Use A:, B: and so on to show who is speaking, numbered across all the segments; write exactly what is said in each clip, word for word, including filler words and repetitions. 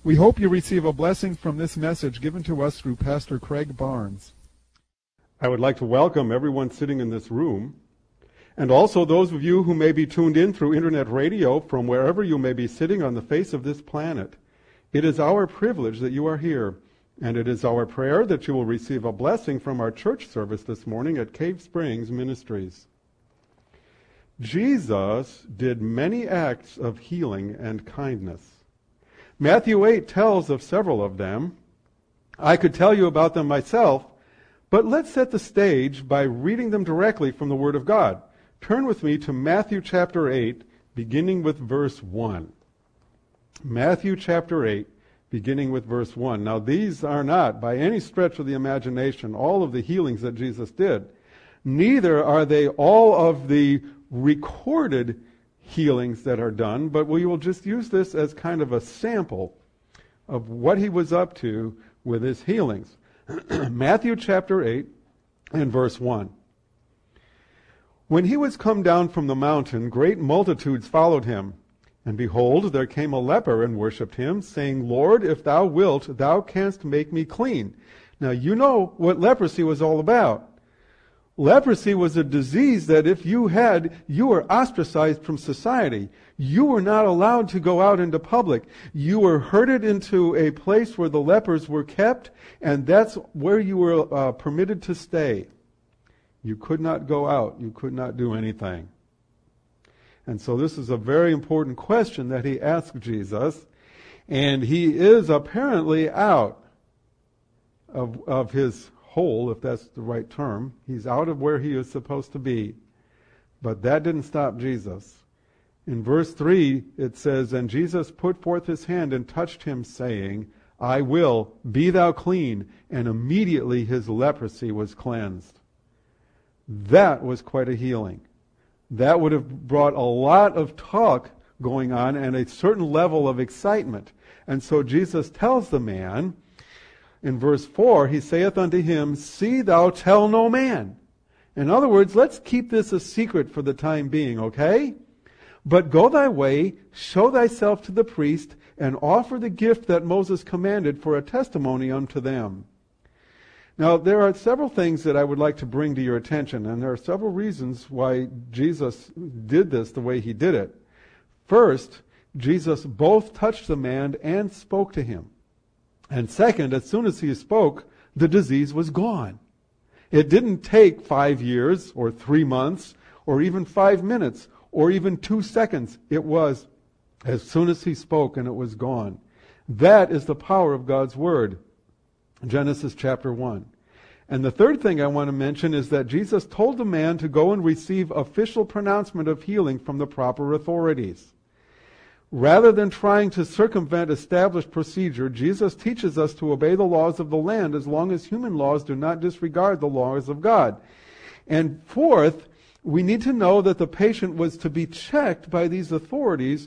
A: We hope you receive a blessing from this message given to us through Pastor Craig Barnes.
B: I would like to welcome everyone sitting in this room, and also those of you who may be tuned in through internet radio from wherever you may be sitting on the face of this planet. It is our privilege that you are here, and it is our prayer that you will receive a blessing from our church service this morning at Cave Springs Ministries. Jesus did many acts of healing and kindness. Matthew eight tells of several of them. I could tell you about them myself, but let's set the stage by reading them directly from the Word of God. Turn with me to Matthew chapter eight, beginning with verse one. Matthew chapter eight, beginning with verse one. Now these are not, by any stretch of the imagination, all of the healings that Jesus did. Neither are they all of the recorded healings that are done, but we will just use this as kind of a sample of what he was up to with his healings. Matthew chapter eight and verse one. When he was come down from the mountain, great multitudes followed him. And behold, there came a leper and worshipped him, saying, Lord, if thou wilt, thou canst make me clean. Now you know what leprosy was all about. Leprosy was a disease that if you had, you were ostracized from society. You were not allowed to go out into public. You were herded into a place where the lepers were kept, and that's where you were uh, permitted to stay. You could not go out. You could not do anything. And so this is a very important question that he asked Jesus, and he is apparently out of, of his hole, if that's the right term. He's out of where he is supposed to be. But that didn't stop Jesus. In verse three, it says, And Jesus put forth his hand and touched him, saying, I will, be thou clean. And immediately his leprosy was cleansed. That was quite a healing. That would have brought a lot of talk going on and a certain level of excitement. And so Jesus tells the man, in verse four, he saith unto him, See thou tell no man. In other words, let's keep this a secret for the time being, okay? But go thy way, show thyself to the priest, and offer the gift that Moses commanded for a testimony unto them. Now, there are several things that I would like to bring to your attention, and there are several reasons why Jesus did this the way he did it. First, Jesus both touched the man and spoke to him. And second, as soon as he spoke, the disease was gone. It didn't take five years or three months or even five minutes or even two seconds. It was as soon as he spoke and it was gone. That is the power of God's Word. Genesis chapter one. And the third thing I want to mention is that Jesus told the man to go and receive official pronouncement of healing from the proper authorities. Rather than trying to circumvent established procedure, Jesus teaches us to obey the laws of the land as long as human laws do not disregard the laws of God. And fourth, we need to know that the patient was to be checked by these authorities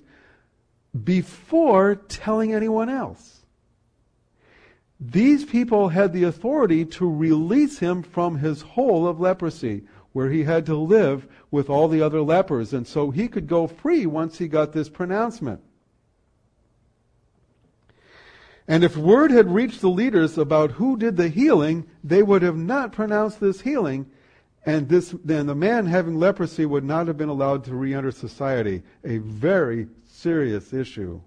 B: before telling anyone else. These people had the authority to release him from his hole of leprosy, where he had to live with all the other lepers, and so he could go free once he got this pronouncement. And if word had reached the leaders about who did the healing, they would have not pronounced this healing, and this then the man having leprosy would not have been allowed to re-enter society. A very serious issue.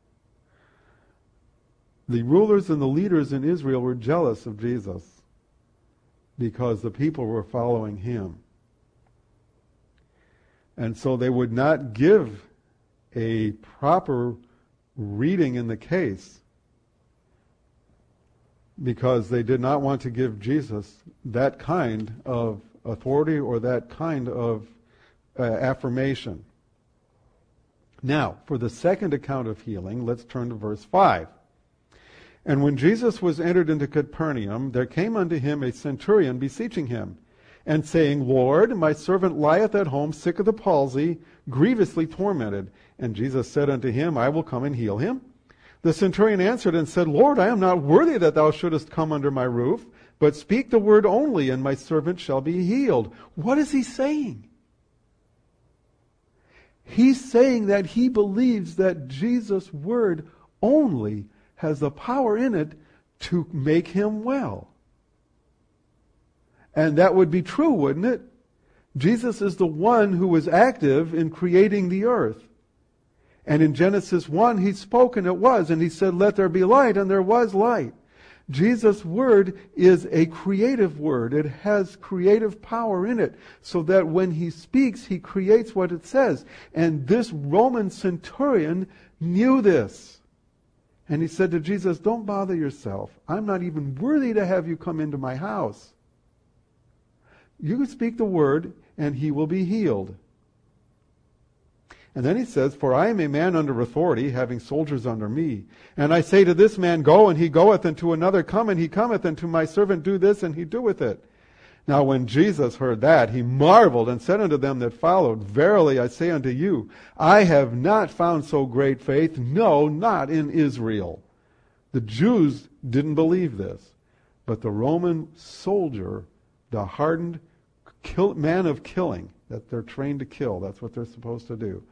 B: The rulers and the leaders in Israel were jealous of Jesus because the people were following him. And so they would not give a proper reading in the case because they did not want to give Jesus that kind of authority or that kind of uh, affirmation. Now, for the second account of healing, let's turn to verse five. And when Jesus was entered into Capernaum, there came unto him a centurion beseeching him, and saying, Lord, my servant lieth at home sick of the palsy, grievously tormented. And Jesus said unto him, I will come and heal him. The centurion answered and said, Lord, I am not worthy that thou shouldest come under my roof, but speak the word only, and my servant shall be healed. What is he saying? He's saying that he believes that Jesus' word only has the power in it to make him well. And that would be true, wouldn't it? Jesus is the one who was active in creating the earth. And in Genesis one, he spoke and it was, and he said, let there be light, and there was light. Jesus' word is a creative word. It has creative power in it, so that when he speaks, he creates what it says. And this Roman centurion knew this. And he said to Jesus, don't bother yourself. I'm not even worthy to have you come into my house. You can speak the word, and he will be healed. And then he says, for I am a man under authority, having soldiers under me. And I say to this man, go, and he goeth, and to another, come, and he cometh, and to my servant, do this, and he doeth it. Now when Jesus heard that, he marveled, and said unto them that followed, verily I say unto you, I have not found so great faith, no, not in Israel. The Jews didn't believe this. But the Roman soldier, the hardened kill, man of killing, that they're trained to kill, that's what they're supposed to do,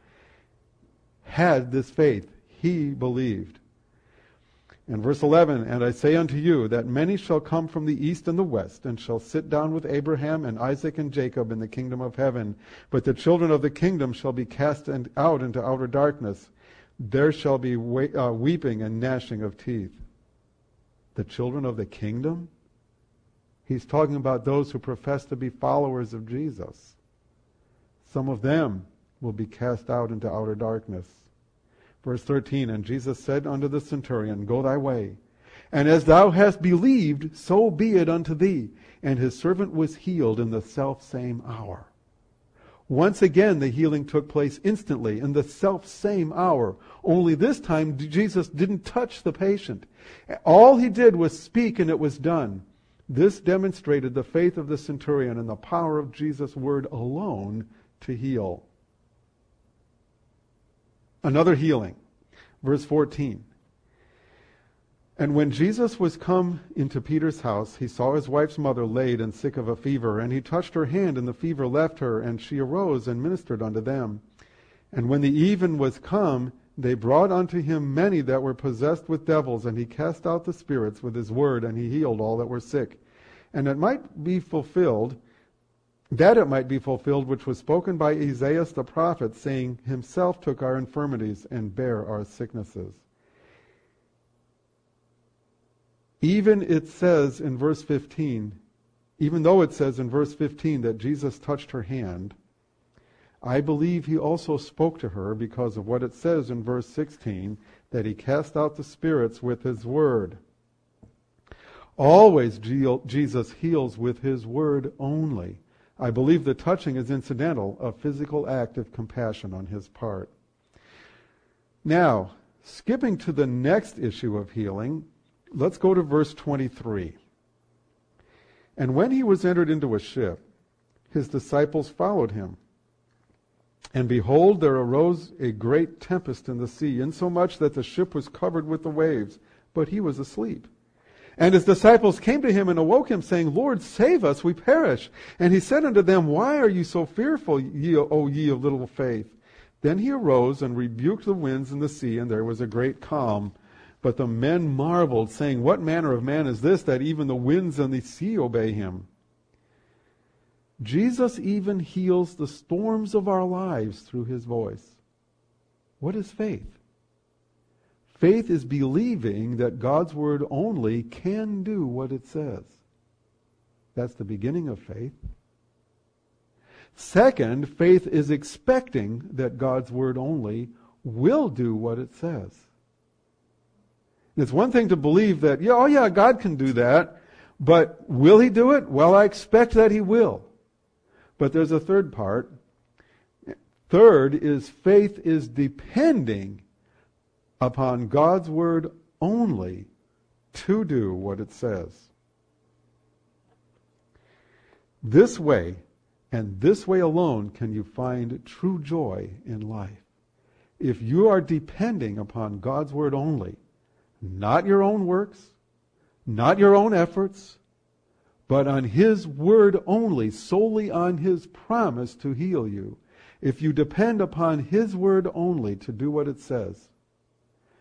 B: had this faith. He believed. In verse eleven, and I say unto you that many shall come from the east and the west, and shall sit down with Abraham and Isaac and Jacob in the kingdom of heaven. But the children of the kingdom shall be cast out into outer darkness. There shall be uh, weeping and gnashing of teeth. The children of the kingdom? He's talking about those who profess to be followers of Jesus. Some of them will be cast out into outer darkness. Verse thirteen, and Jesus said unto the centurion, go thy way, and as thou hast believed, so be it unto thee. And his servant was healed in the selfsame hour. Once again the healing took place instantly, in the selfsame hour. Only this time Jesus didn't touch the patient. All he did was speak, and it was done. This demonstrated the faith of the centurion and the power of Jesus' word alone to heal. Another healing. Verse fourteen. And when Jesus was come into Peter's house, he saw his wife's mother laid and sick of a fever. And he touched her hand, and the fever left her, and she arose and ministered unto them. And when the even was come, they brought unto him many that were possessed with devils, and he cast out the spirits with his word, and he healed all that were sick. And it might be fulfilled, that it might be fulfilled which was spoken by Isaiah the prophet, saying, himself took our infirmities and bare our sicknesses. Even it says in verse fifteen, even though it says in verse fifteen that Jesus touched her hand, I believe he also spoke to her because of what it says in verse sixteen, that he cast out the spirits with his word. Always Jesus heals with his word only. I believe the touching is incidental, a physical act of compassion on his part. Now, skipping to the next issue of healing, let's go to verse twenty-three. And when he was entered into a ship, his disciples followed him. And behold, there arose a great tempest in the sea, insomuch that the ship was covered with the waves, but he was asleep. And his disciples came to him and awoke him, saying, Lord, save us, we perish. And he said unto them, why are you so fearful, ye, O ye of little faith? Then he arose and rebuked the winds and the sea, and there was a great calm. But the men marveled, saying, what manner of man is this, that even the winds and the sea obey him? Jesus even heals the storms of our lives through his voice. What is faith? Faith is believing that God's word only can do what it says. That's the beginning of faith. Second, faith is expecting that God's word only will do what it says. It's one thing to believe that, yeah, oh yeah, God can do that, but will he do it? Well, I expect that he will. But there's a third part. Third is faith is depending upon God's word only to do what it says. This way, and this way alone, can you find true joy in life. If you are depending upon God's word only, not your own works, not your own efforts, but on his word only, solely on his promise to heal you. If you depend upon his word only to do what it says,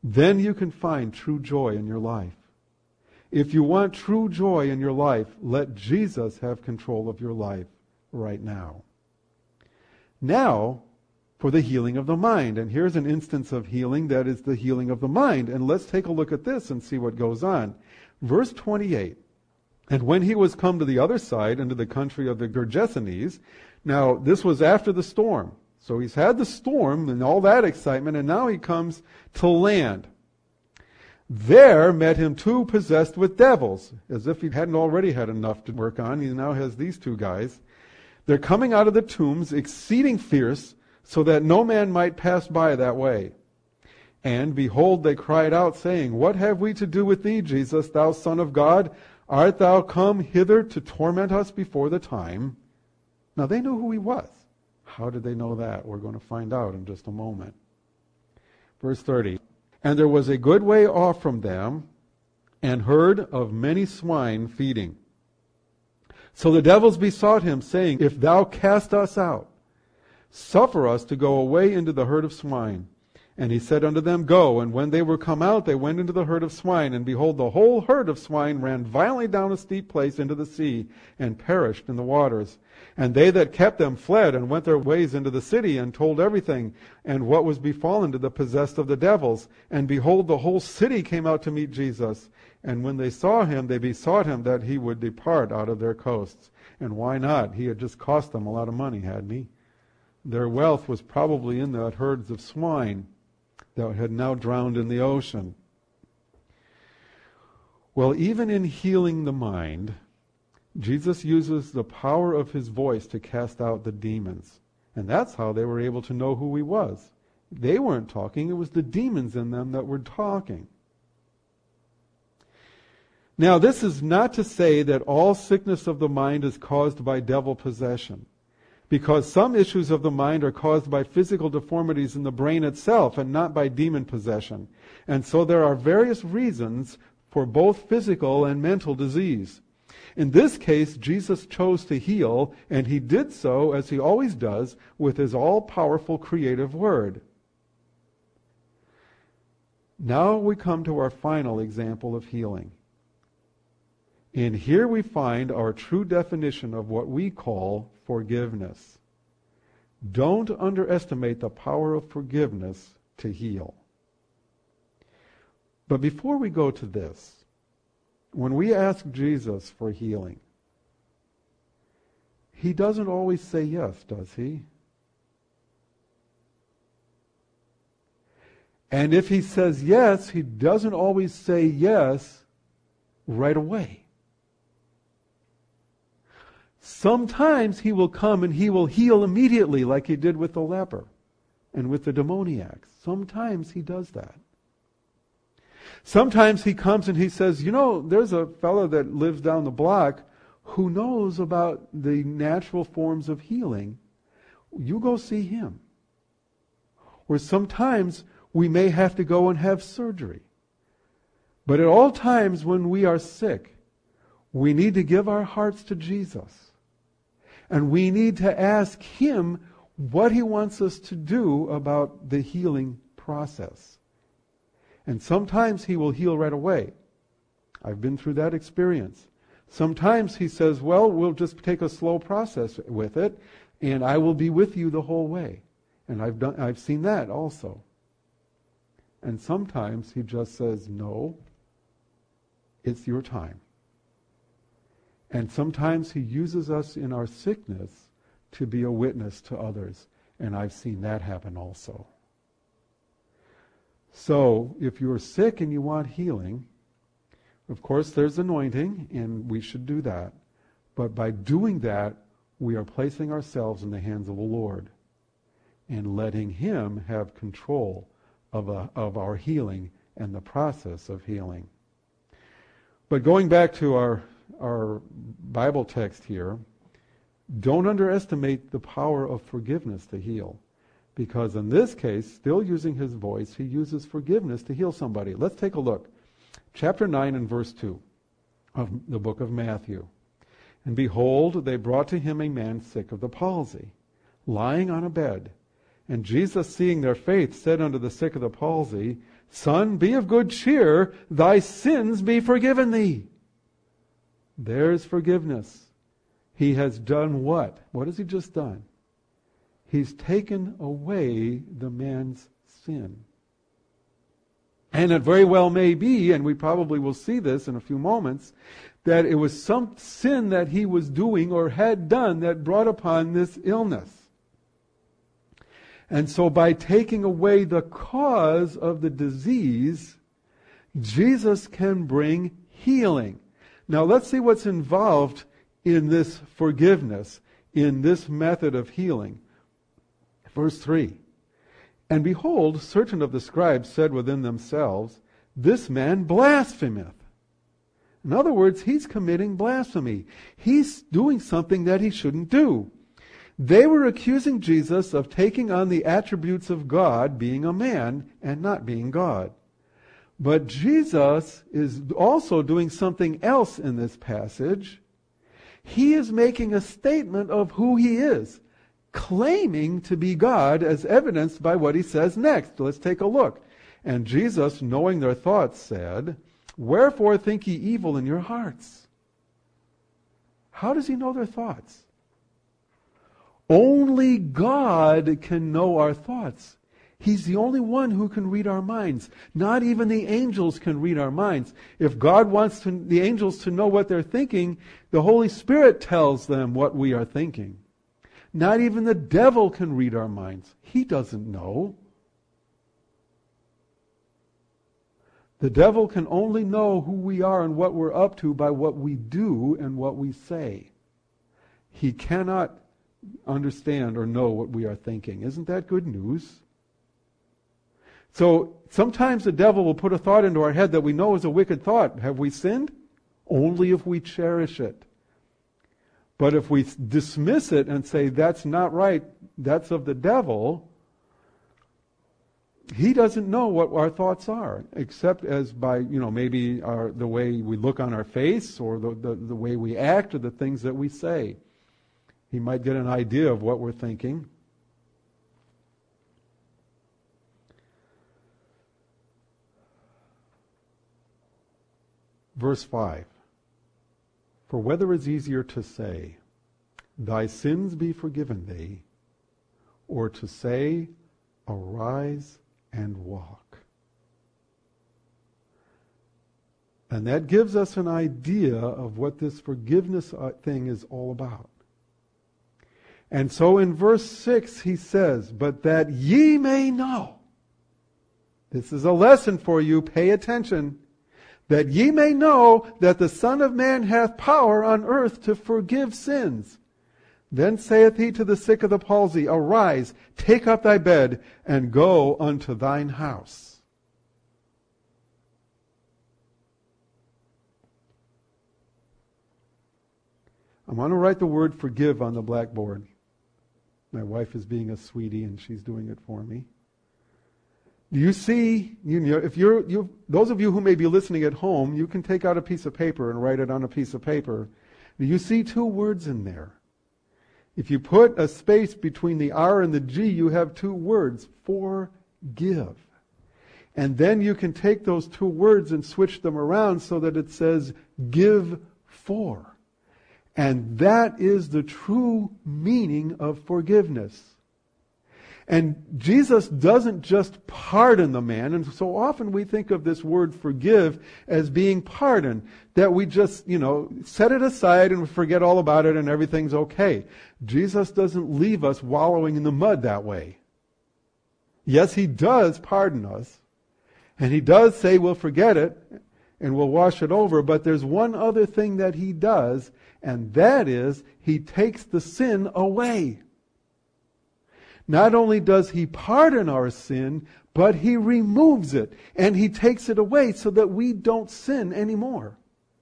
B: then you can find true joy in your life. If you want true joy in your life, let Jesus have control of your life right now. Now, for the healing of the mind. And here's an instance of healing that is the healing of the mind. And let's take a look at this and see what goes on. Verse twenty-eight. And when he was come to the other side, into the country of the Gergesenes, now this was after the storm. So he's had the storm and all that excitement, and now he comes to land. There met him two possessed with devils, as if he hadn't already had enough to work on. He now has these two guys. They're coming out of the tombs, exceeding fierce, so that no man might pass by that way. And behold, they cried out, saying, What have we to do with thee, Jesus, thou Son of God? Art thou come hither to torment us before the time? Now they knew who he was. How did they know that? We're going to find out in just a moment. Verse thirty. And there was a good way off from them, an herd of many swine feeding. So the devils besought him, saying, If thou cast us out, suffer us to go away into the herd of swine. And he said unto them, Go. And when they were come out, they went into the herd of swine. And behold, the whole herd of swine ran violently down a steep place into the sea, and perished in the waters. And they that kept them fled, and went their ways into the city, and told everything, and what was befallen to the possessed of the devils. And behold, the whole city came out to meet Jesus. And when they saw him, they besought him that he would depart out of their coasts. And why not? He had just cost them a lot of money, hadn't he? Their wealth was probably in the herds of swine that had now drowned in the ocean. Well, even in healing the mind, Jesus uses the power of his voice to cast out the demons. And that's how they were able to know who he was. They weren't talking, it was the demons in them that were talking. Now, this is not to say that all sickness of the mind is caused by devil possession, because some issues of the mind are caused by physical deformities in the brain itself and not by demon possession. And so there are various reasons for both physical and mental disease. In this case, Jesus chose to heal, and he did so, as he always does, with his all-powerful creative word. Now we come to our final example of healing. And here we find our true definition of what we call forgiveness. Don't underestimate the power of forgiveness to heal. But before we go to this, when we ask Jesus for healing, he doesn't always say yes, does he? And if he says yes, he doesn't always say yes right away. Sometimes he will come and he will heal immediately, like he did with the leper and with the demoniacs. Sometimes he does that. Sometimes he comes and he says, you know, there's a fellow that lives down the block who knows about the natural forms of healing. You go see him. Or sometimes we may have to go and have surgery. But at all times when we are sick, we need to give our hearts to Jesus. And we need to ask him what he wants us to do about the healing process. And sometimes he will heal right away. I've been through that experience. Sometimes he says, well, we'll just take a slow process with it, and I will be with you the whole way. And I've done, I've seen that also. And sometimes he just says, no, it's your time. And sometimes he uses us in our sickness to be a witness to others. And I've seen that happen also. So, if you're sick and you want healing, of course there's anointing, and we should do that. But by doing that, we are placing ourselves in the hands of the Lord and letting him have control of, a, of our healing and the process of healing. But going back to our our Bible text here, don't underestimate the power of forgiveness to heal. Because in this case, still using his voice, he uses forgiveness to heal somebody. Let's take a look. Chapter nine and verse two of the book of Matthew. And behold, they brought to him a man sick of the palsy, lying on a bed. And Jesus, seeing their faith, said unto the sick of the palsy, Son, be of good cheer, thy sins be forgiven thee. There's forgiveness. He has done what? What has he just done? He's taken away the man's sin. And it very well may be, and we probably will see this in a few moments, that it was some sin that he was doing or had done that brought upon this illness. And so by taking away the cause of the disease, Jesus can bring healing. Now let's see what's involved in this forgiveness, in this method of healing. Verse three. And behold, certain of the scribes said within themselves, this man blasphemeth. In other words, he's committing blasphemy. He's doing something that he shouldn't do. They were accusing Jesus of taking on the attributes of God, being a man and not being God. But Jesus is also doing something else in this passage. He is making a statement of who he is, claiming to be God as evidenced by what he says next. Let's take a look. And Jesus, knowing their thoughts, said, wherefore think ye evil in your hearts? How does he know their thoughts? Only God can know our thoughts. He's the only one who can read our minds. Not even the angels can read our minds. If God wants to, the angels to know what they're thinking, the Holy Spirit tells them what we are thinking. Not even the devil can read our minds. He doesn't know. The devil can only know who we are and what we're up to by what we do and what we say. He cannot understand or know what we are thinking. Isn't that good news? So sometimes the devil will put a thought into our head that we know is a wicked thought. Have we sinned? Only if we cherish it. But if we dismiss it and say, that's not right, that's of the devil, he doesn't know what our thoughts are, except as by, you know, maybe our, the way we look on our face or the, the, the way we act or the things that we say. He might get an idea of what we're thinking. Verse five. For whether is easier to say, thy sins be forgiven thee, or to say, arise and walk. And that gives us an idea of what this forgiveness thing is all about. And so in verse six he says, but that ye may know. This is a lesson for you, pay attention. That ye may know that the Son of Man hath power on earth to forgive sins. Then saith he to the sick of the palsy, arise, take up thy bed, and go unto thine house. I'm going to write the word forgive on the blackboard. My wife is being a sweetie and she's doing it for me. Do you see, you know, if you're, you, those of you who may be listening at home, you can take out a piece of paper and write it on a piece of paper. Do you see two words in there? If you put a space between the R and the G, you have two words, forgive. And then you can take those two words and switch them around so that it says give for. And that is the true meaning of forgiveness. And Jesus doesn't just pardon the man, and so often we think of this word forgive as being pardon, that we just, you know, set it aside and forget all about it and everything's okay. Jesus doesn't leave us wallowing in the mud that way. Yes, he does pardon us, and he does say we'll forget it and we'll wash it over, but there's one other thing that he does, and that is he takes the sin away. Not only does he pardon our sin, but he removes it and he takes it away so that we don't sin anymore.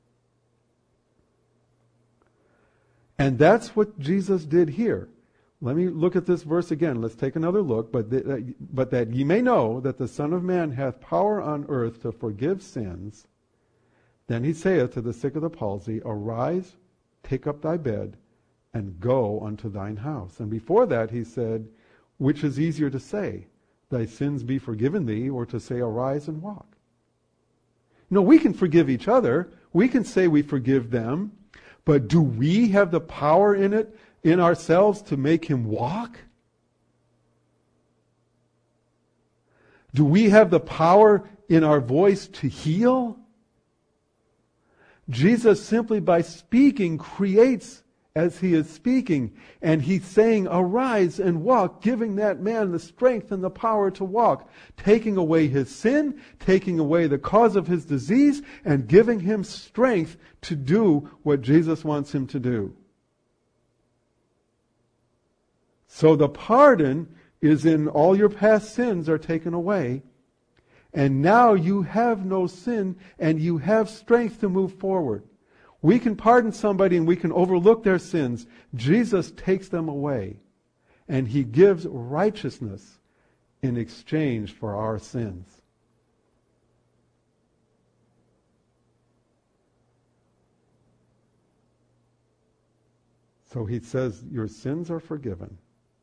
B: And that's what Jesus did here. Let me look at this verse again. Let's take another look. But, th- but that ye may know that the Son of Man hath power on earth to forgive sins, then he saith to the sick of the palsy, arise, take up thy bed, and go unto thine house. And before that he said, which is easier to say, thy sins be forgiven thee, or to say, arise and walk. No, we can forgive each other. We can say we forgive them. But do we have the power in it, in ourselves, to make him walk? Do we have the power in our voice to heal? Jesus, simply by speaking, creates as he is speaking. And he's saying, arise and walk, giving that man the strength and the power to walk, taking away his sin, taking away the cause of his disease, and giving him strength to do what Jesus wants him to do. So the pardon is in all your past sins are taken away. And now you have no sin and you have strength to move forward. We can pardon somebody and we can overlook their sins. Jesus takes them away. And he gives righteousness in exchange for our sins. So he says, your sins are forgiven.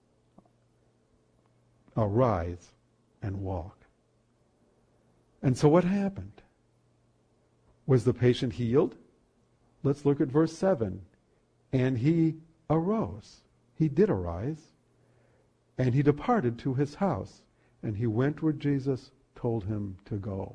B: Arise and walk. And so what happened? Was the patient healed? Let's look at verse seven. And he arose. He did arise. And he departed to his house. And he went where Jesus told him to go.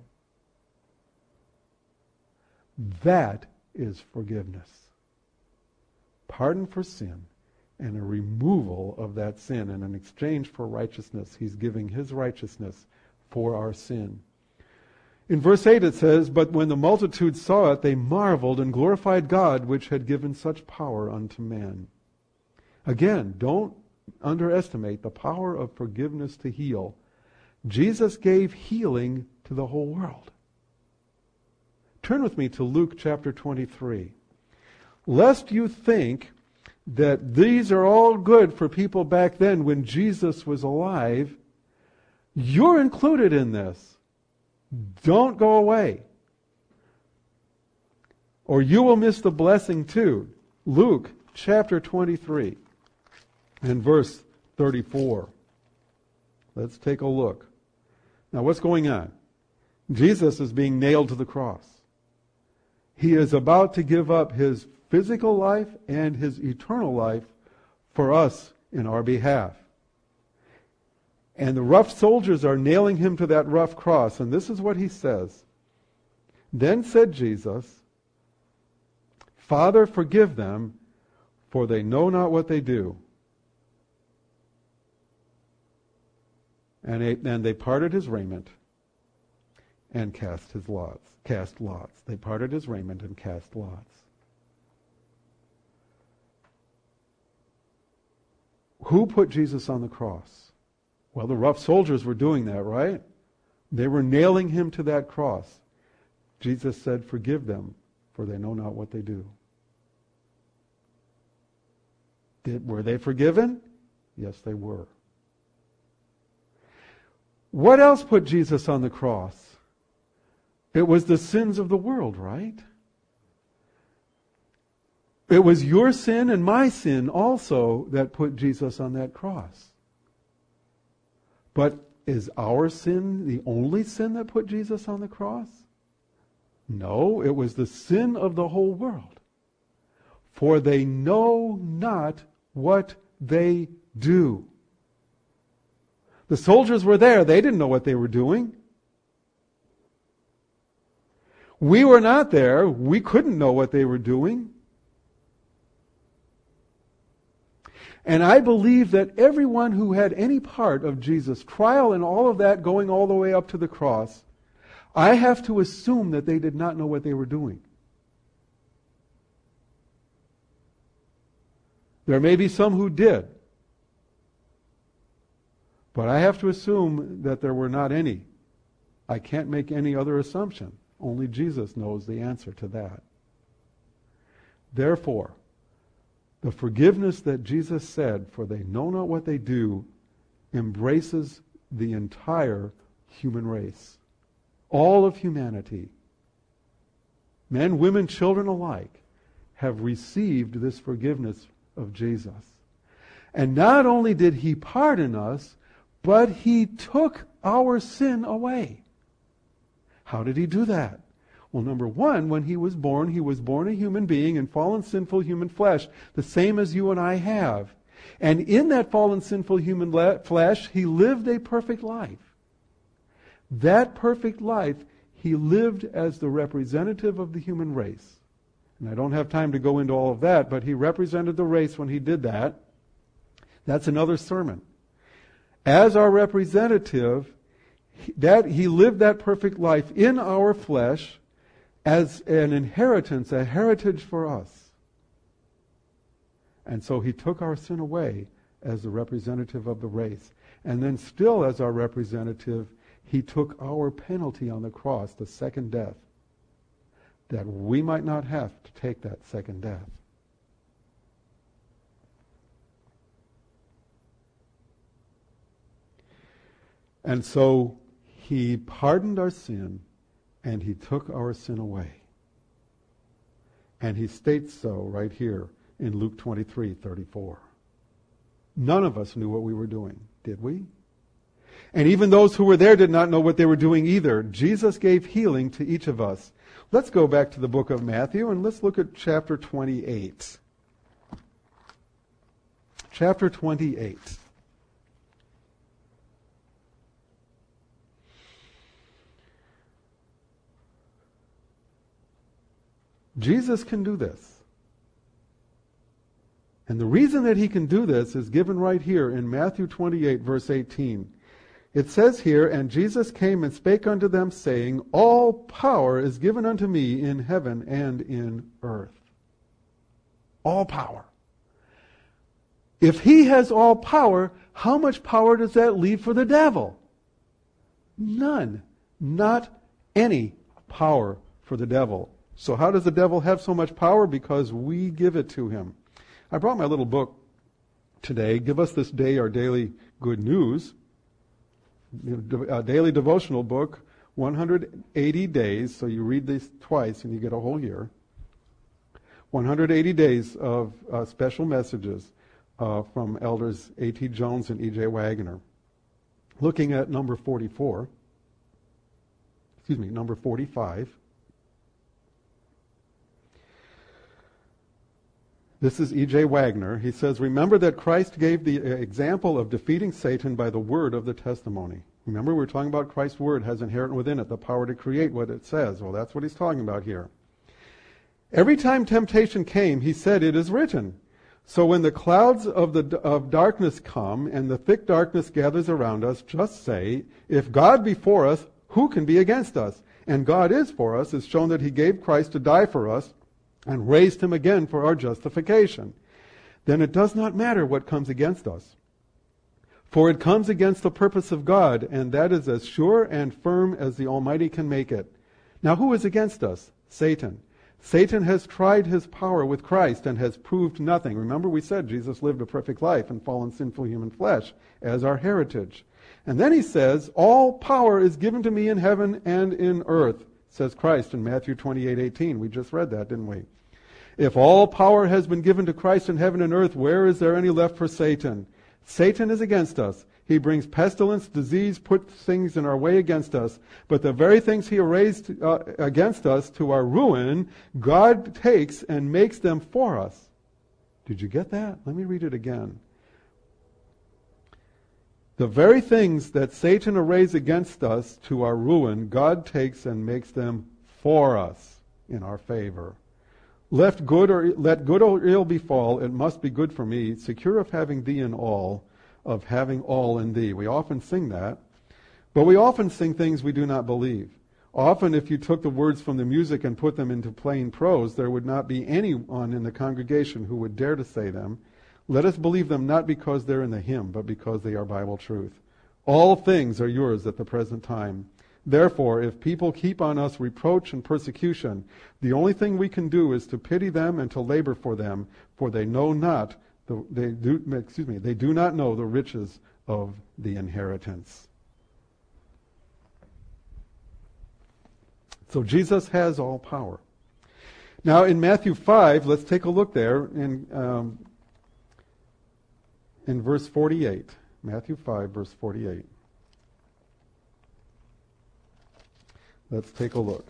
B: That is forgiveness. Pardon for sin and a removal of that sin. And in exchange for righteousness, he's giving his righteousness for our sin. In verse eight it says, but when the multitude saw it, they marveled and glorified God, which had given such power unto man. Again, don't underestimate the power of forgiveness to heal. Jesus gave healing to the whole world. Turn with me to Luke chapter twenty-three. Lest you think that these are all good for people back then when Jesus was alive, you're included in this. Don't go away, or you will miss the blessing too. Luke chapter twenty-three and verse thirty-four. Let's take a look. Now what's going on? Jesus is being nailed to the cross. He is about to give up his physical life and his eternal life for us in our behalf. And the rough soldiers are nailing him to that rough cross. And this is what he says. Then said Jesus, Father, forgive them, for they know not what they do. And they, and they parted his raiment and cast his lots. Cast lots. They parted his raiment and cast lots. Who put Jesus on the cross? Well, the rough soldiers were doing that, right? They were nailing him to that cross. Jesus said, forgive them, for they know not what they do. Did, were they forgiven? Yes, they were. What else put Jesus on the cross? It was the sins of the world, right? It was your sin and my sin also that put Jesus on that cross. But is our sin the only sin that put Jesus on the cross? No, it was the sin of the whole world. For they know not what they do. The soldiers were there. They didn't know what they were doing. We were not there. We couldn't know what they were doing. And I believe that everyone who had any part of Jesus' trial and all of that going all the way up to the cross, I have to assume that they did not know what they were doing. There may be some who did. But I have to assume that there were not any. I can't make any other assumption. Only Jesus knows the answer to that. Therefore, the forgiveness that Jesus said, for they know not what they do, embraces the entire human race. All of humanity. Men, women, children alike have received this forgiveness of Jesus. And not only did he pardon us, but he took our sin away. How did he do that? Well, number one, when he was born, he was born a human being in fallen, sinful human flesh, the same as you and I have. And in that fallen, sinful human le- flesh, he lived a perfect life. That perfect life, he lived as the representative of the human race. And I don't have time to go into all of that, but he represented the race when he did that. That's another sermon. As our representative, he, that he lived that perfect life in our flesh as an inheritance, a heritage for us. And so he took our sin away as the representative of the race. And then still as our representative, he took our penalty on the cross, the second death, that we might not have to take that second death. And so he pardoned our sin, and he took our sin away. And he states so right here in Luke twenty-three thirty-four. None of us knew what we were doing, did we? And even those who were there did not know what they were doing either. Jesus gave healing to each of us. Let's go back to the book of Matthew and let's look at chapter twenty-eight. Chapter twenty-eight. Jesus can do this. And the reason that he can do this is given right here in Matthew twenty-eight, verse eighteen. It says here, "And Jesus came and spake unto them, saying, All power is given unto me in heaven and in earth." All power. If he has all power, how much power does that leave for the devil? None. Not any power for the devil. So how does the devil have so much power? Because we give it to him. I brought my little book today, Give Us This Day Our Daily Good News. A daily devotional book, one hundred eighty days, so you read this twice and you get a whole year. one hundred eighty days of uh, special messages uh, from elders A T Jones and E J Wagner. Looking at number forty-four, excuse me, number forty-five. This is E J Wagner. He says, "Remember that Christ gave the example of defeating Satan by the word of the testimony." Remember, we were talking about Christ's word has inherent within it the power to create what it says. Well, that's what he's talking about here. Every time temptation came, he said, "It is written." So when the clouds of the of darkness come and the thick darkness gathers around us, just say, "If God be for us, who can be against us?" And God is for us, is shown that he gave Christ to die for us and raised him again for our justification. Then it does not matter what comes against us. For it comes against the purpose of God, and that is as sure and firm as the Almighty can make it. Now who is against us? Satan. Satan has tried his power with Christ and has proved nothing. Remember, we said Jesus lived a perfect life in fallen, sinful human flesh as our heritage. And then he says, "All power is given to me in heaven and in earth," says Christ in Matthew twenty-eight eighteen. We just read that, didn't we? If all power has been given to Christ in heaven and earth, where is there any left for Satan? Satan is against us. He brings pestilence, disease, puts things in our way against us. But the very things he raised uh, against us to our ruin, God takes and makes them for us. Did you get that? Let me read it again. The very things that Satan arrays against us to our ruin, God takes and makes them for us in our favor. Let good or let good or ill befall, it must be good for me, secure of having thee in all, of having all in thee. We often sing that, but we often sing things we do not believe. Often if you took the words from the music and put them into plain prose, there would not be anyone in the congregation who would dare to say them. Let us believe them not because they're in the hymn, but because they are Bible truth. All things are yours at the present time. Therefore, if people keep on us reproach and persecution, the only thing we can do is to pity them and to labor for them, for they know not the, they do excuse me, they do not know the riches of the inheritance. So Jesus has all power. Now in Matthew five, let's take a look there in um, in verse forty-eight. Matthew five, verse forty-eight. Let's take a look.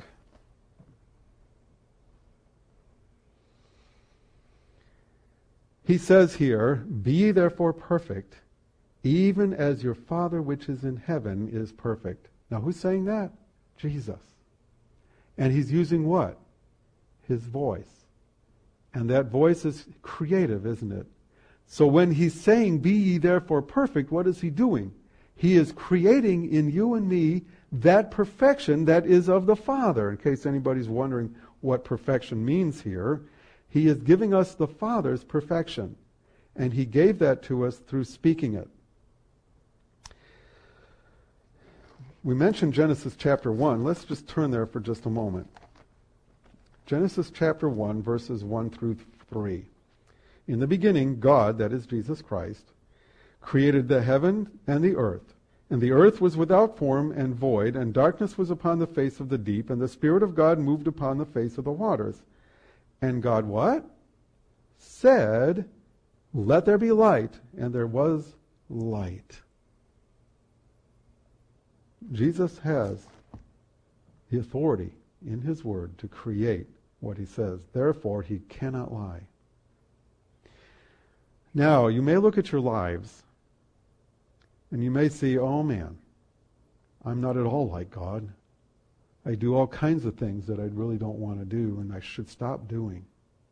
B: He says here, "Be ye therefore perfect, even as your Father which is in heaven is perfect." Now who's saying that? Jesus. And he's using what? His voice. And that voice is creative, isn't it? So when he's saying, "Be ye therefore perfect," what is he doing? He is creating in you and me that perfection that is of the Father. In case anybody's wondering what perfection means here, he is giving us the Father's perfection. And he gave that to us through speaking it. We mentioned Genesis chapter one. Let's just turn there for just a moment. Genesis chapter one, verses one through three. "In the beginning, God," that is Jesus Christ, "created the heaven and the earth. And the earth was without form and void, and darkness was upon the face of the deep, and the Spirit of God moved upon the face of the waters. And God" what? "Said, let there be light, and there was light." Jesus has the authority in his word to create what he says. Therefore, he cannot lie. Now, you may look at your lives, and you may see, "Oh man, I'm not at all like God. I do all kinds of things that I really don't want to do, and I should stop doing."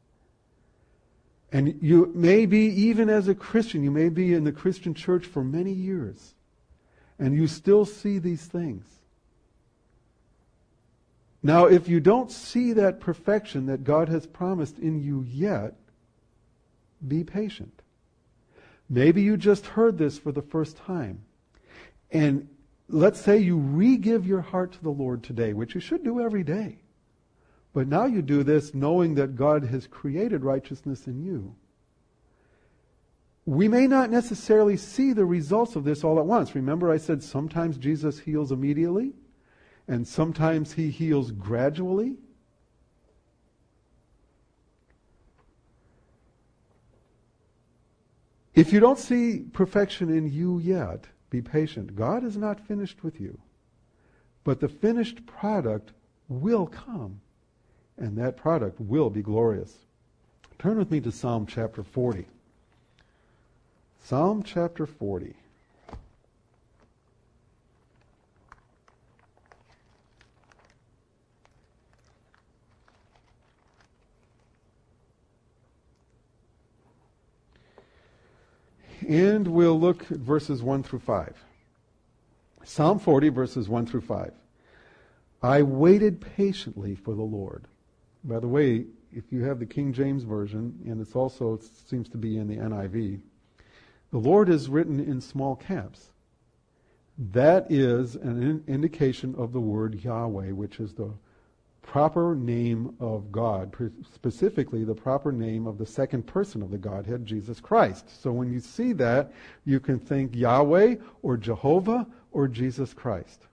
B: And you may be, even as a Christian, you may be in the Christian church for many years, and you still see these things. Now, if you don't see that perfection that God has promised in you yet, be patient. Maybe you just heard this for the first time. And let's say you re-give your heart to the Lord today, which you should do every day. But now you do this knowing that God has created righteousness in you. We may not necessarily see the results of this all at once. Remember I said sometimes Jesus heals immediately, and sometimes he heals gradually. If you don't see perfection in you yet, be patient. God is not finished with you. But the finished product will come. And that product will be glorious. Turn with me to Psalm chapter forty. Psalm chapter forty. And we'll look at verses one through five. Psalm forty, verses one through five. "I waited patiently for the Lord." By the way, if you have the King James Version, and it's also it seems to be in the N I V, the Lord is written in small caps. That is an in- indication of the word Yahweh, which is the proper name of God, specifically the proper name of the second person of the Godhead, Jesus Christ. So when you see that, you can think Yahweh or Jehovah or Jesus Christ.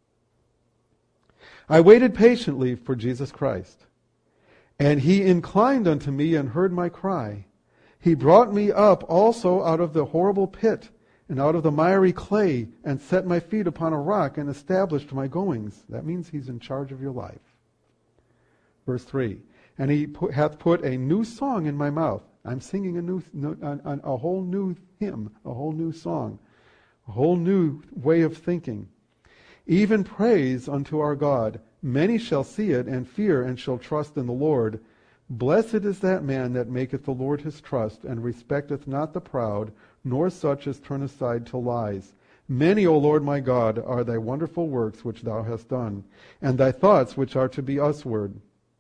B: "I waited patiently for Jesus Christ, and he inclined unto me and heard my cry. He brought me up also out of the horrible pit, and out of the miry clay, and set my feet upon a rock, and established my goings." That means he's in charge of your life. Verse three, "And he put, hath put a new song in my mouth." I'm singing a new, a, a whole new hymn, a whole new song, a whole new way of thinking. "Even praise unto our God. Many shall see it, and fear, and shall trust in the Lord. Blessed is that man that maketh the Lord his trust, and respecteth not the proud, nor such as turn aside to lies. Many, O Lord my God, are thy wonderful works which thou hast done, and thy thoughts which are to be usward.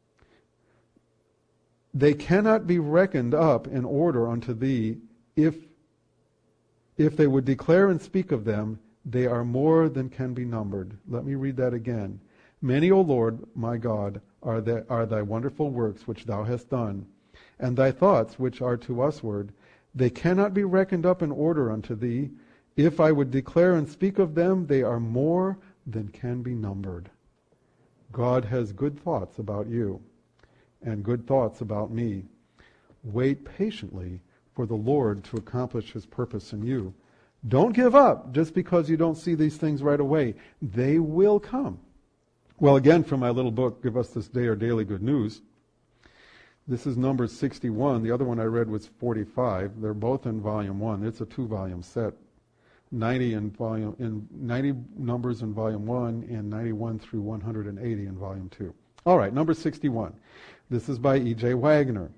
B: They cannot be reckoned up in order unto thee. If, if they would declare and speak of them, they are more than can be numbered." Let me read that again. "Many, O Lord my God, are, the, are thy wonderful works which thou hast done, and thy thoughts which are to usward. They cannot be reckoned up in order unto thee. If I would declare and speak of them, they are more than can be numbered." God has good thoughts about you and good thoughts about me. Wait patiently for the Lord to accomplish his purpose in you. Don't give up just because you don't see these things right away. They will come. Well, again, from my little book, Give Us This Day Our Daily Good News, this is number sixty-one. The other one I read was forty-five. They're both in volume one. It's a two-volume set. ninety in volume in ninety numbers in volume one and ninety-one through one hundred eighty in volume two. All right, number sixty-one. This is by E J Wagner.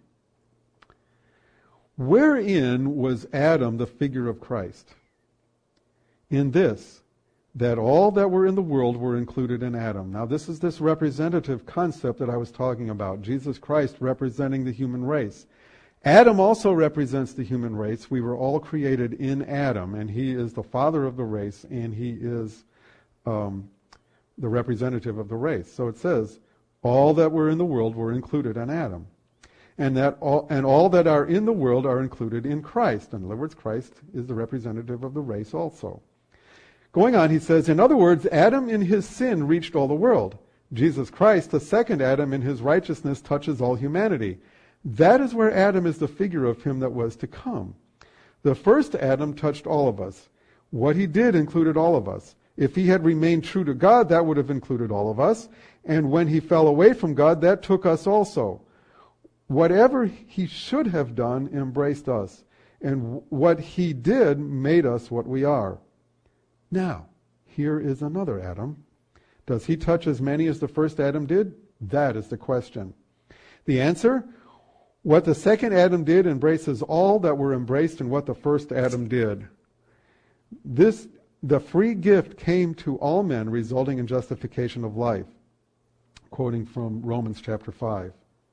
B: Wherein was Adam the figure of Christ? In this, that all that were in the world were included in Adam. Now this is this representative concept that I was talking about. Jesus Christ representing the human race. Adam also represents the human race. We were all created in Adam, and he is the father of the race, and he is um, the representative of the race. So it says, all that were in the world were included in Adam. And that all, and all that are in the world are included in Christ. In other words, Christ is the representative of the race also. Going on, he says, in other words, Adam in his sin reached all the world. Jesus Christ, the second Adam, in his righteousness touches all humanity. That is where Adam is the figure of him that was to come. The first Adam touched all of us. What he did included all of us. If he had remained true to God, that would have included all of us. And when he fell away from God, that took us also. Whatever he should have done embraced us. And what he did made us what we are. Now, here is another Adam. Does he touch as many as the first Adam did? That is the question. The answer? What the second Adam did embraces all that were embraced in what the first Adam did. This, the free gift came to all men, resulting in justification of life. Quoting from Romans chapter five.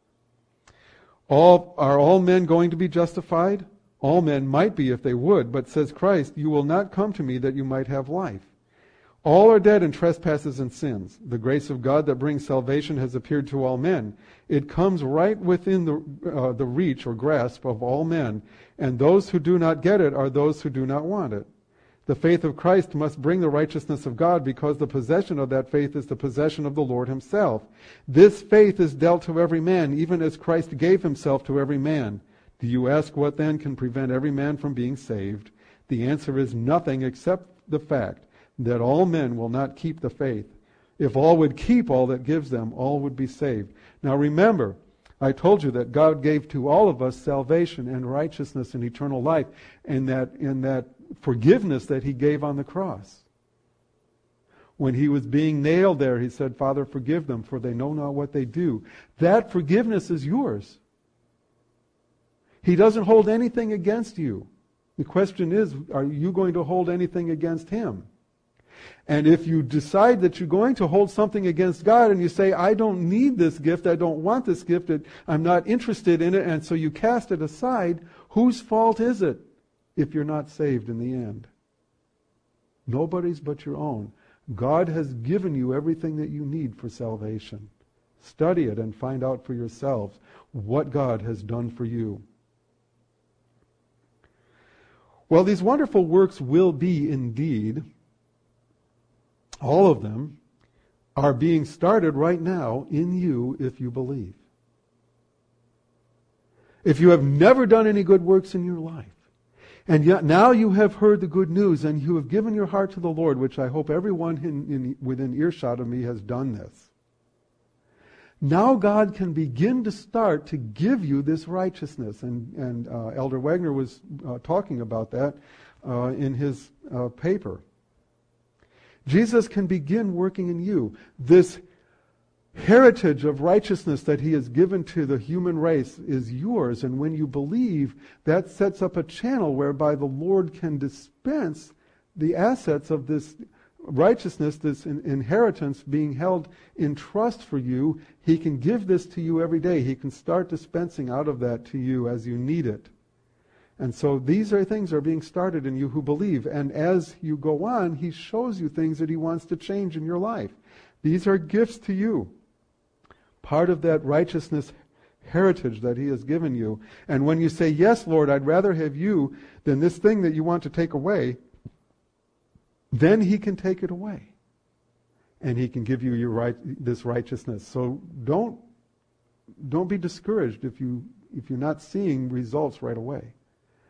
B: All, are all men going to be justified? All men might be if they would, but says Christ, you will not come to me that you might have life. All are dead in trespasses and sins. The grace of God that brings salvation has appeared to all men. It comes right within the, uh, the reach or grasp of all men, and those who do not get it are those who do not want it. The faith of Christ must bring the righteousness of God, because the possession of that faith is the possession of the Lord himself. This faith is dealt to every man, even as Christ gave himself to every man. Do you ask what then can prevent every man from being saved? The answer is nothing except the fact that all men will not keep the faith. If all would keep all that gives them, all would be saved. Now remember, I told you that God gave to all of us salvation and righteousness and eternal life, and that in that forgiveness that he gave on the cross. When he was being nailed there, he said, Father, forgive them, for they know not what they do. That forgiveness is yours. He doesn't hold anything against you. The question is, are you going to hold anything against him? And if you decide that you're going to hold something against God and you say, I don't need this gift, I don't want this gift, I'm not interested in it, and so you cast it aside, whose fault is it if you're not saved in the end? Nobody's but your own. God has given you everything that you need for salvation. Study it and find out for yourselves what God has done for you. Well, these wonderful works will be indeed, all of them, are being started right now in you if you believe. If you have never done any good works in your life, and yet now you have heard the good news and you have given your heart to the Lord, which I hope everyone in, in, within earshot of me has done this, now God can begin to start to give you this righteousness. And, and uh, Elder Wagner was uh, talking about that uh, in his uh, paper. Jesus can begin working in you. This heritage of righteousness that he has given to the human race is yours. And when you believe, that sets up a channel whereby the Lord can dispense the assets of this righteousness, this in- inheritance being held in trust for you. He can give this to you every day. He can start dispensing out of that to you as you need it. And so these are things that are being started in you who believe. And as you go on, he shows you things that he wants to change in your life. These are gifts to you. Part of that righteousness heritage that he has given you. And when you say, yes, Lord, I'd rather have you than this thing that you want to take away, then he can take it away. And he can give you your right, this righteousness. So don't, don't be discouraged if, you, if you're not seeing results right away.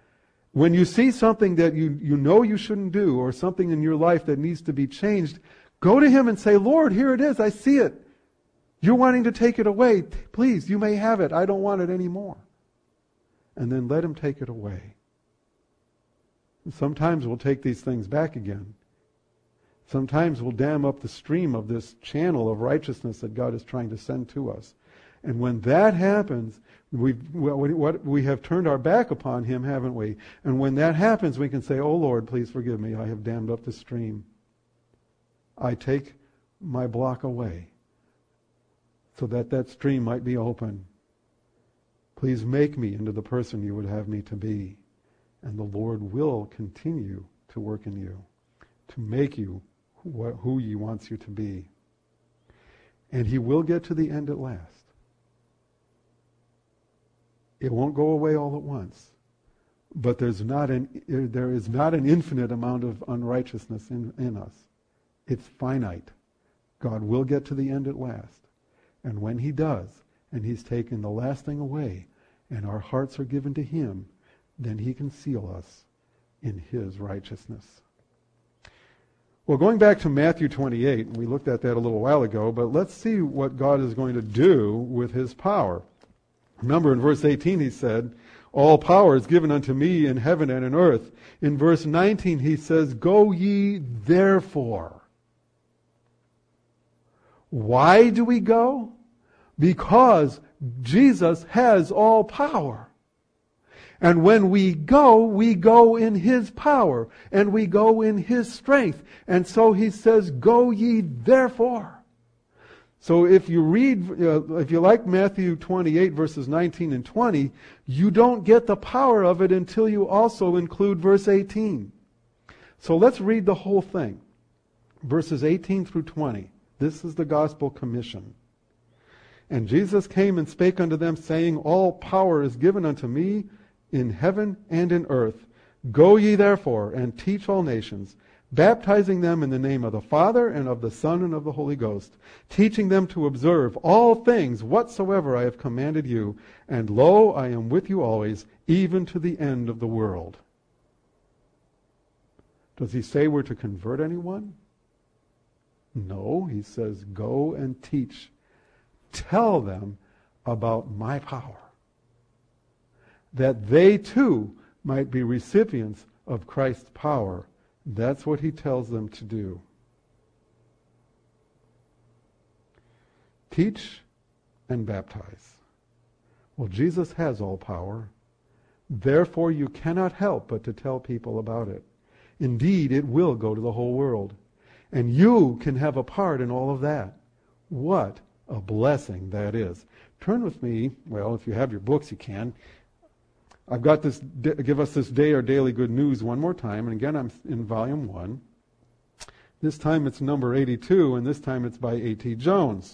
B: When you see something that you, you know you shouldn't do, or something in your life that needs to be changed, go to Him and say, Lord, here it is. I see it. You're wanting to take it away. Please, you may have it. I don't want it anymore. And then let Him take it away. And sometimes we'll take these things back again. Sometimes we'll dam up the stream of this channel of righteousness that God is trying to send to us. And when that happens, we've, well, what, we have turned our back upon Him, haven't we? And when that happens, we can say, oh Lord, please forgive me. I have dammed up the stream. I take my block away so that that stream might be open. Please make me into the person you would have me to be. And the Lord will continue to work in you, to make you who, who He wants you to be. And He will get to the end at last. It won't go away all at once. But there's not an, there is not an infinite amount of unrighteousness in, in us. It's finite. God will get to the end at last. And when He does, and He's taken the last thing away, and our hearts are given to Him, then He can seal us in His righteousness. Well, going back to Matthew twenty-eight, we looked at that a little while ago, but let's see what God is going to do with His power. Remember in verse eighteen He said, all power is given unto me in heaven and in earth. In verse nineteen He says, go ye therefore. Why do we go? Because Jesus has all power. And when we go, we go in His power, and we go in His strength. And so He says, go ye therefore. So if you read, uh, if you like Matthew twenty-eight, verses nineteen and twenty, you don't get the power of it until you also include verse eighteen. So let's read the whole thing. Verses eighteen through twenty. This is the gospel commission. And Jesus came and spake unto them, saying, all power is given unto me in heaven and in earth. Go ye therefore and teach all nations, baptizing them in the name of the Father and of the Son and of the Holy Ghost, teaching them to observe all things whatsoever I have commanded you. And lo, I am with you always, even to the end of the world. Does He say we're to convert anyone? No, He says, go and teach. Tell them about my power, that they too might be recipients of Christ's power. That's what He tells them to do. Teach and baptize. Well, Jesus has all power. Therefore, you cannot help but to tell people about it. Indeed, it will go to the whole world. And you can have a part in all of that. What a blessing that is. Turn with me, well, if you have your books, you can. I've got this, give us this day or daily good news one more time. And again, I'm in volume one. This time it's number eighty-two, and this time it's by A T Jones.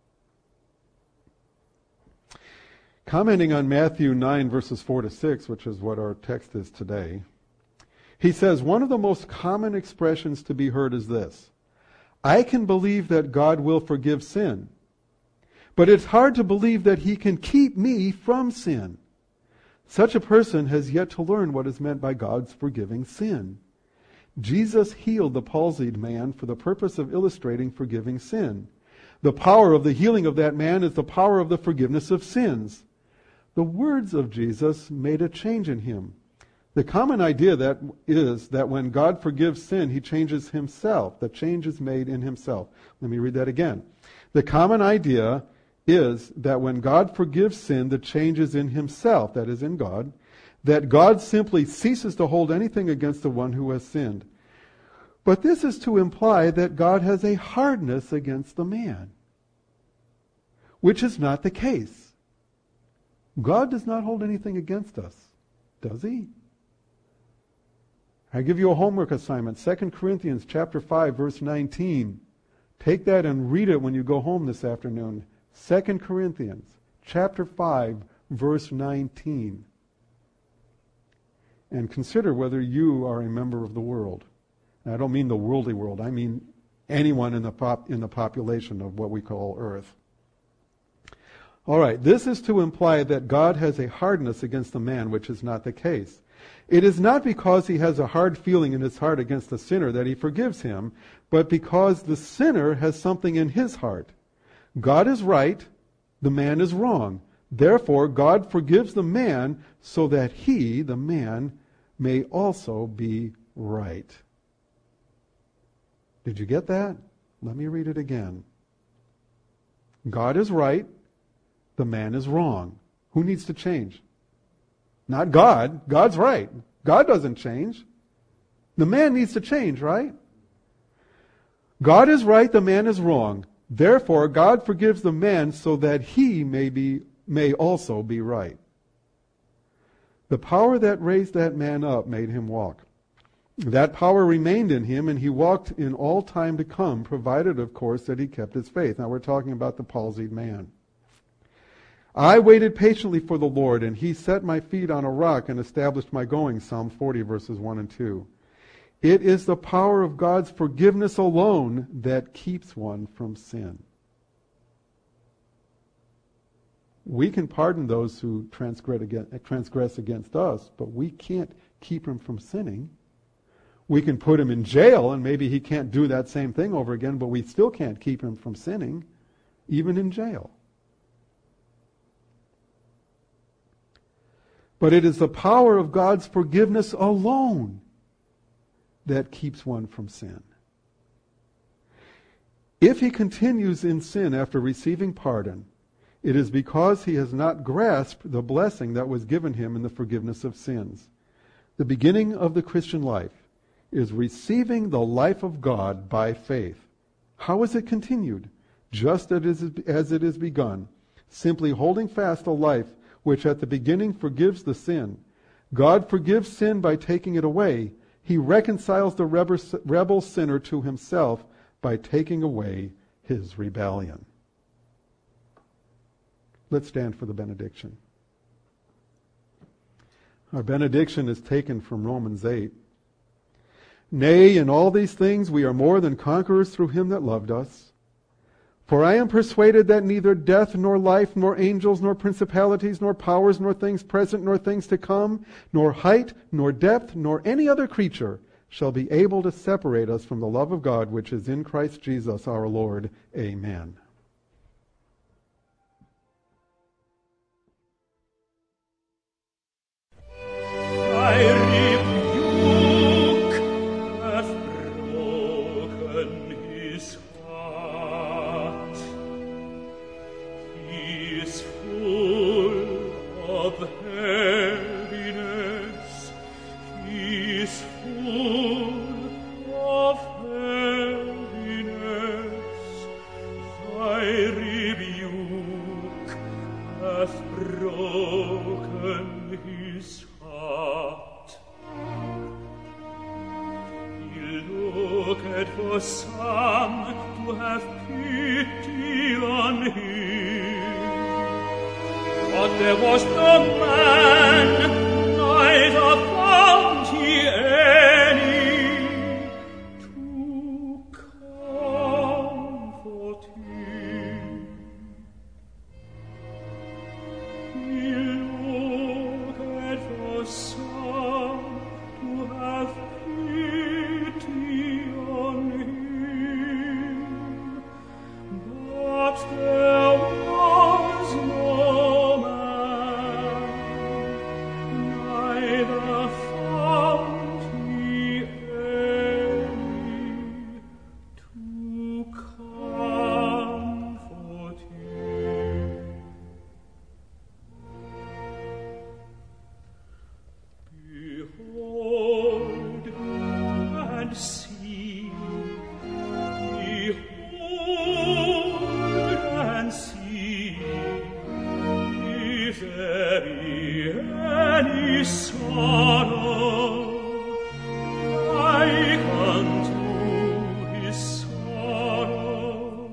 B: Commenting on Matthew nine, verses four to six, which is what our text is today, he says, one of the most common expressions to be heard is this: I can believe that God will forgive sin, but it's hard to believe that He can keep me from sin. Such a person has yet to learn what is meant by God's forgiving sin. Jesus healed the palsied man for the purpose of illustrating forgiving sin. The power of the healing of that man is the power of the forgiveness of sins. The words of Jesus made a change in him. The common idea that is that when God forgives sin, He changes Himself. The change is made in Himself. Let me read that again. The common idea is that when God forgives sin, the change is in Himself, that is in God, that God simply ceases to hold anything against the one who has sinned. But this is to imply that God has a hardness against the man, which is not the case. God does not hold anything against us, does He? I give you a homework assignment, Second Corinthians chapter five, verse nineteen. Take that and read it when you go home this afternoon. Second Corinthians chapter five, verse nineteen. And consider whether you are a member of the world. And I don't mean the worldly world. I mean anyone in the pop, in the population of what we call earth. All right, this is to imply that God has a hardness against the man, which is not the case. It is not because he has a hard feeling in his heart against the sinner that he forgives him, but because the sinner has something in his heart. God is right, the man is wrong. Therefore, God forgives the man so that he, the man, may also be right. Did you get that? Let me read it again. God is right, the man is wrong. Who needs to change? Not God. God's right. God doesn't change. The man needs to change, right? God is right, the man is wrong. Therefore, God forgives the man so that he may be may also be right. The power that raised that man up made him walk. That power remained in him, and he walked in all time to come, provided, of course, that he kept his faith. Now we're talking about the palsied man. I waited patiently for the Lord, and he set my feet on a rock and established my going, Psalm forty, verses one and two. It is the power of God's forgiveness alone that keeps one from sin. We can pardon those who transgress against us, but we can't keep him from sinning. We can put him in jail, and maybe he can't do that same thing over again, but we still can't keep him from sinning, even in jail. But it is the power of God's forgiveness alone that keeps one from sin. If he continues in sin after receiving pardon, it is because he has not grasped the blessing that was given him in the forgiveness of sins. The beginning of the Christian life is receiving the life of God by faith. How is it continued? Just as it is begun, simply holding fast a life which at the beginning forgives the sin. God forgives sin by taking it away. He reconciles the rebel sinner to himself by taking away his rebellion. Let's stand for the benediction. Our benediction is taken from Romans eight. Nay, in all these things we are more than conquerors through him that loved us. For I am persuaded that neither death, nor life, nor angels, nor principalities, nor powers, nor things present, nor things to come, nor height, nor depth, nor any other creature shall be able to separate us from the love of God which is in Christ Jesus our Lord. Amen.
C: I rebuke hath broken his heart. He is full of heaviness. He is full of heaviness. Thy rebuke hath broken his heart. He looked for some to have pity on him, but there was no man, neither found he any to comfort him. He looked for some to have pity on him, but there was no man, neither found he any to comfort him. Behold and see, behold and see, if there be any sorrow like unto his sorrow.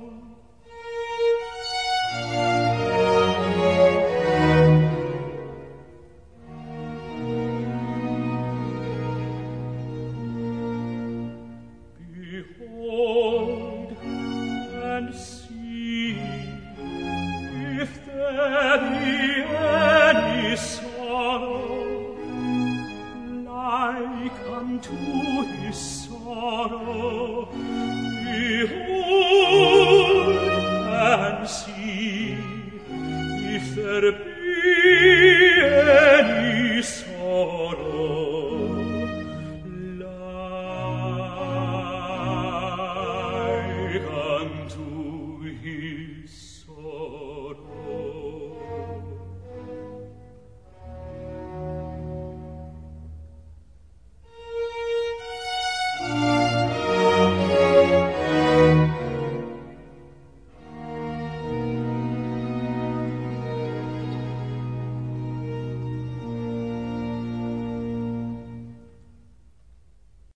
C: Behold and see, if there be any sorrow there be any sorrow